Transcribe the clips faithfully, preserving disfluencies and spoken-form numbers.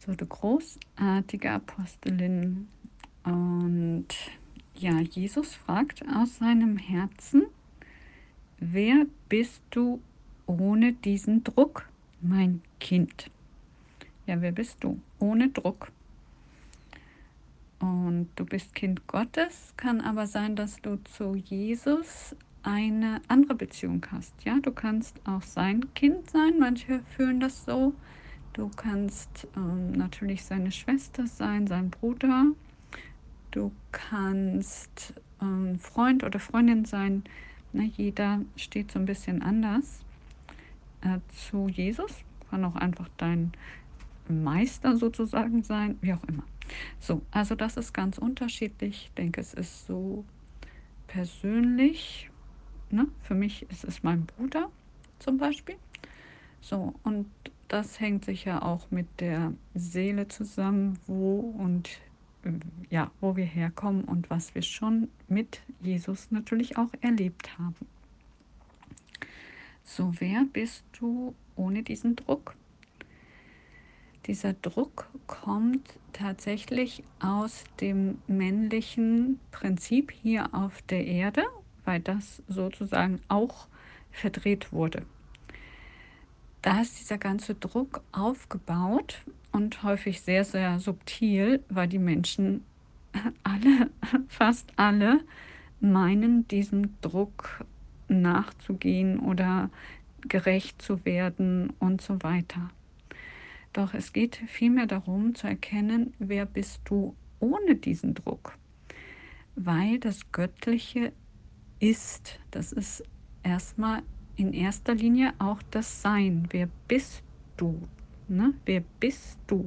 So, du großartige Apostelin. Und ja, Jesus fragt aus seinem Herzen: Wer bist du ohne diesen Druck, mein Kind? Ja, wer bist du ohne Druck? Und du bist Kind Gottes, kann aber sein, dass du zu Jesus eine andere Beziehung hast. Ja, du kannst auch sein Kind sein. Manche fühlen das so. Du kannst ähm, natürlich seine Schwester sein, sein Bruder. Du kannst ähm, Freund oder Freundin sein. Na, jeder steht so ein bisschen anders äh, zu Jesus. Kann auch einfach dein Meister sozusagen sein, wie auch immer. So, also das ist ganz unterschiedlich. Ich denke, es ist so persönlich. Ne? Für mich ist es mein Bruder zum Beispiel. So, und das hängt sicher auch mit der Seele zusammen, wo und äh, ja, wo wir herkommen und was wir schon mit Jesus natürlich auch erlebt haben. So, wer bist du ohne diesen Druck? Dieser Druck kommt tatsächlich aus dem männlichen Prinzip hier auf der Erde, weil das sozusagen auch verdreht wurde. Da ist dieser ganze Druck aufgebaut und häufig sehr, sehr subtil, weil die Menschen alle, fast alle, meinen, diesem Druck nachzugehen oder gerecht zu werden und so weiter. Doch es geht vielmehr darum zu erkennen, wer bist du ohne diesen Druck, weil das Göttliche ist. Das ist erstmal in erster Linie auch das Sein. Wer bist du? Ne? Wer bist du?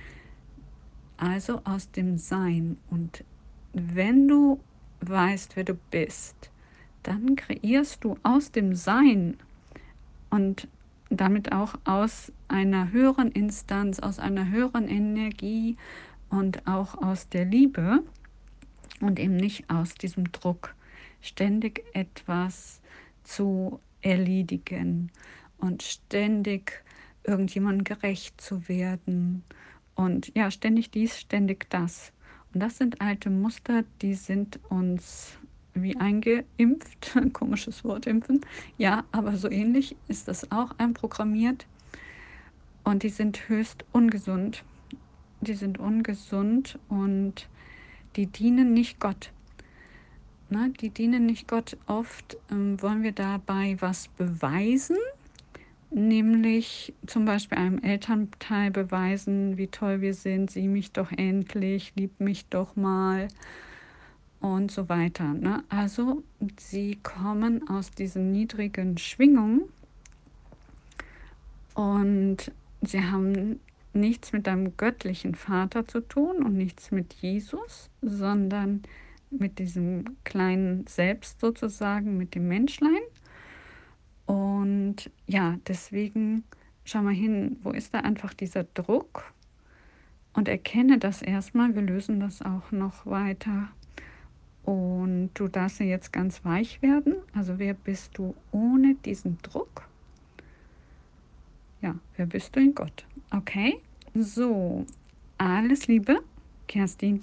Also aus dem Sein. Und wenn du weißt, wer du bist, dann kreierst du aus dem Sein und damit auch aus einer höheren Instanz, aus einer höheren Energie und auch aus der Liebe und eben nicht aus diesem Druck, ständig etwas zu erledigen und ständig irgendjemandem gerecht zu werden und ja, ständig dies, ständig das. Und das sind alte Muster, die sind uns wie eingeimpft, komisches Wort impfen, ja, aber so ähnlich ist das auch einprogrammiert und die sind höchst ungesund. Die sind ungesund und die dienen nicht Gott. Ne? Die dienen nicht Gott. Oft ähm, wollen wir dabei was beweisen, nämlich zum Beispiel einem Elternteil beweisen, wie toll wir sind, sieh mich doch endlich, lieb mich doch mal und so weiter. Ne? Also sie kommen aus diesen niedrigen Schwingungen und sie haben nichts mit deinem göttlichen Vater zu tun und nichts mit Jesus, sondern mit diesem kleinen Selbst sozusagen, mit dem Menschlein. Und ja, deswegen schau mal hin, wo ist da einfach dieser Druck und erkenne das erstmal. Wir lösen das auch noch weiter. Und du darfst ja jetzt ganz weich werden. Also wer bist du ohne diesen Druck? Ja, wer bist du in Gott? Okay, so, alles Liebe, Kerstin.